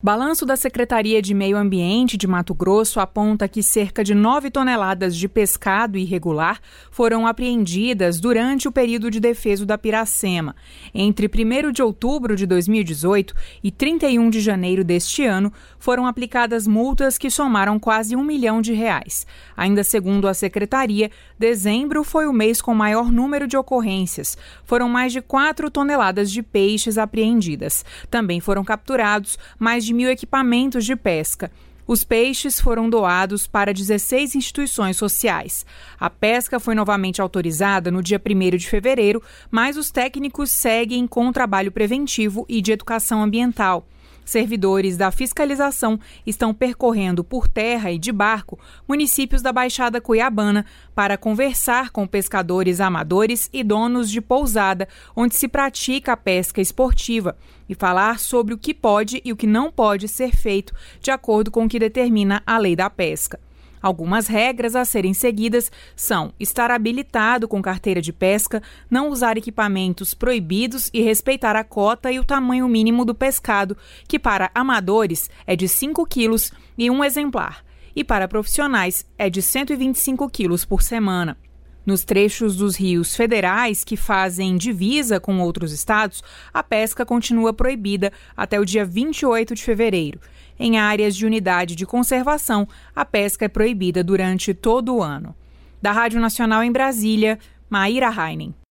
Balanço da Secretaria de Meio Ambiente de Mato Grosso aponta que cerca de 9 toneladas de pescado irregular foram apreendidas durante o período de defeso da Piracema. Entre 1º de outubro de 2018 e 31 de janeiro deste ano, foram aplicadas multas que somaram quase R$1 milhão. Ainda segundo a Secretaria, dezembro foi o mês com maior número de ocorrências. Foram mais de 4 toneladas de peixes apreendidas. Também foram capturados mais de 1.000 equipamentos de pesca. Os peixes foram doados para 16 instituições sociais. A pesca foi novamente autorizada no dia 1º de fevereiro, mas os técnicos seguem com o trabalho preventivo e de educação ambiental. Servidores da fiscalização estão percorrendo por terra e de barco municípios da Baixada Cuiabana para conversar com pescadores amadores e donos de pousada onde se pratica a pesca esportiva e falar sobre o que pode e o que não pode ser feito de acordo com o que determina a lei da pesca. Algumas regras a serem seguidas são estar habilitado com carteira de pesca, não usar equipamentos proibidos e respeitar a cota e o tamanho mínimo do pescado, que para amadores é de 5 quilos e um exemplar, e para profissionais é de 125 quilos por semana. Nos trechos dos rios federais que fazem divisa com outros estados, a pesca continua proibida até o dia 28 de fevereiro. Em áreas de unidade de conservação, a pesca é proibida durante todo o ano. Da Rádio Nacional em Brasília, Maíra Heinen.